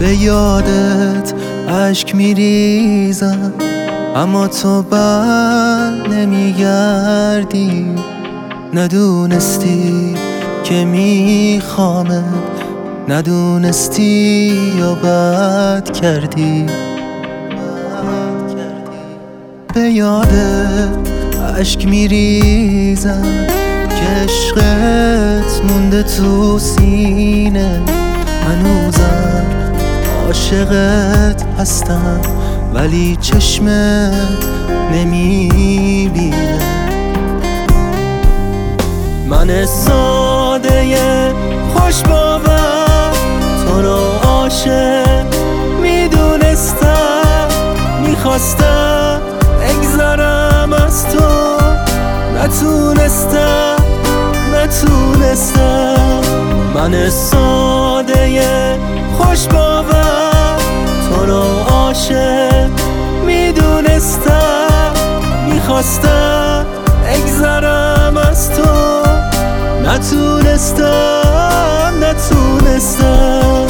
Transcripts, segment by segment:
به یادت اشک میریزم اما تو بر نمیگردی. ندونستی که میخوامت، ندونستی یا بد کردی. به یادت اشک میریزم که عشقت مونده تو سینه. هنوزم عاشقت هستم ولی چشمت نمیبینه. من ساده خوش باور تو رو عاشق میدونستم، میخواستم اگذرم از تو، نتونستم. من ساده خوش باور تو رو عاشق میدونستم، میخواستم اگذرم از تو، نتونستم.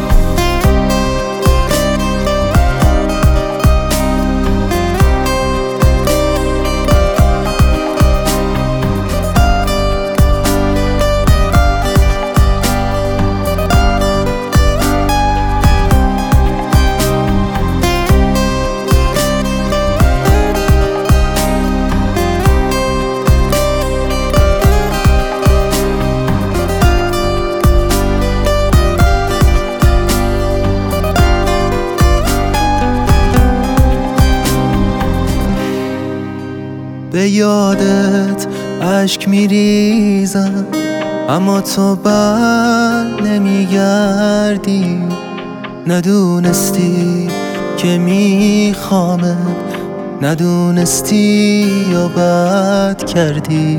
به یادت اشک میریزم اما تو بر نمیگردی. ندونستی که میخوامت، ندونستی یا بد کردی.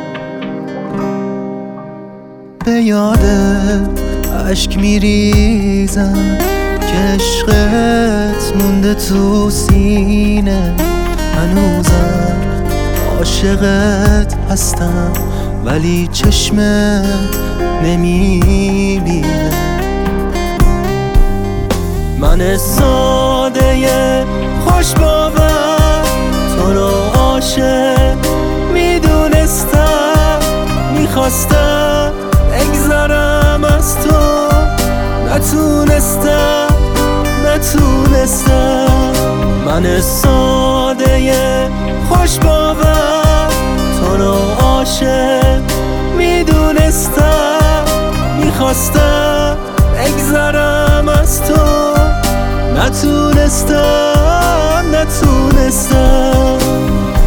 به یادت اشک میریزم که عشقت مونده تو سینه. هنوزم عاشقت هستم ولی چشمت نمیبینه. من ساده خوش باور تو رو عاشق میدونستم، میخواستم اگذرم از تو، نتونستم. من ساده خوش باور تو رو عاشق میدونستم، میخواستم اگذرم از تو، نتونستم.